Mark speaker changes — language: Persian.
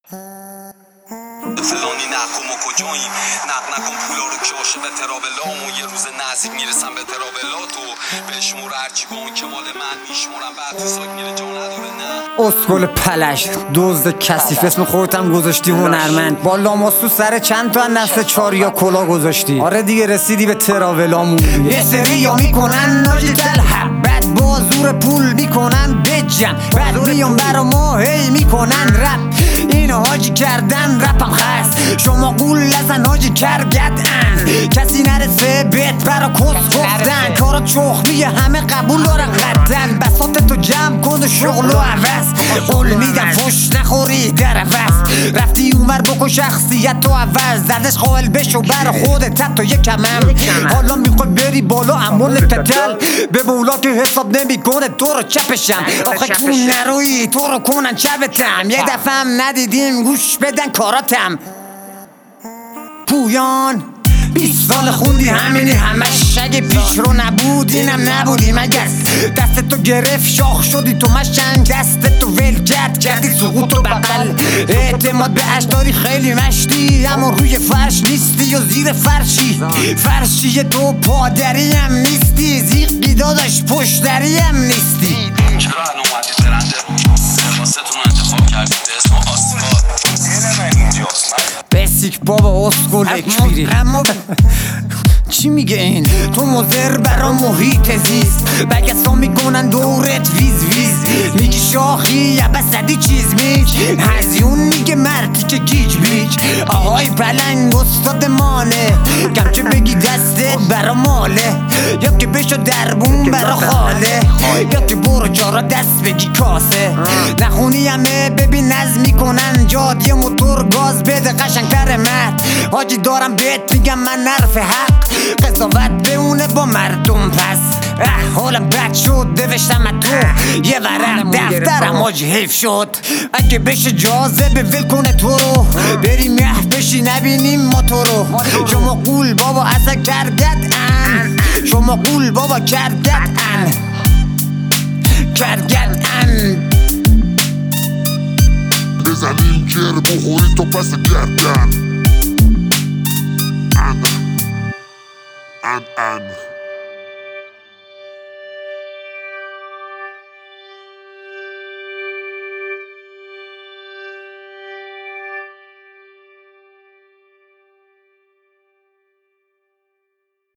Speaker 1: فلانی نکن و کجاییم نکن پولا رو که عاشق ترابلام و یه روز نزدیک میرسم به ترابلاتو بشمور هرچی گم که مال من میشمورم بعد ساک میره جا نداره نه
Speaker 2: اسکل پلش دزد کثیف اسم خودتم گذاشتی هنرمند با لاماسو سر چند تا نسل چاریا کلا گذاشتی. آره دیگه رسیدی به تراولامون. یه سریا میکنن ناجی تلحبت با زور پول میکنن بجم بعد میان برا ما هی میکنن رپ اینو حاجی کردن رپم خست شما قول لزن حاجی کرگت کسی نرسه بهت برا کس گفتن کارا چخمیه همه قبول دارن قدن بساط تو جمع کن و شغل و عوض قول میدم فش نخوری در عوض رفتی اونور بکن شخصیت تو عوض زدش قائل بشو برا خودت حتی یکمم حالا میخوای بری بالا امول تتل به مولا که حساب نمیکنه تو رو چپشم آخه کون نروی تو رو کنن چپتم یه دفعه هم ندیدیم گوش بدن کاراتم پویان 20 سال خوندی همینی همش اگه پیش رو نبود اینم نبودی مگس دست تو گرفت شاخ شدی تو مشنگ دست تو ول کردی سقوط و بغل اعتماد به اش داری خیلی مشتی اما روی فرش نیستی و زیر فرشی تو پادریم نیستی زیقی داداش پشتریم نیستی
Speaker 1: چرا الان اومدی ترنده لباستون انتخاب کردید به اسم آسفال
Speaker 2: بسیک بابا اسکول اکبیری چی میگه این؟ تو مضر برا محیط زیست بگسا میکنن دورت ویز میگی شاخی یا بسدی چیز میج هزیون میگه مردی که گیج بیج آهای پلنگ استاد مانه کم که بگی دستت برا ماله یا که بشو دربون برا خاله یا که برو جارا دست بگی کاسه نخونی همه ببین نظم میکنن جاد یه موتور گاز بده قشنگتر مرد حاجی دارم بهت میگم من نرف حق قضاوت بمونه با مردم پس حالم بد شد دوشتم تو یه ورق دفترم حاجی حیف شد اگه بشه جاذبه ول کنه تو رو بریم محو بشی نبینیم ما تو رو شما قول بابا اصلا کرگت شما قول بابا کرگت
Speaker 3: بزنیم جر بخوری تو پس گردن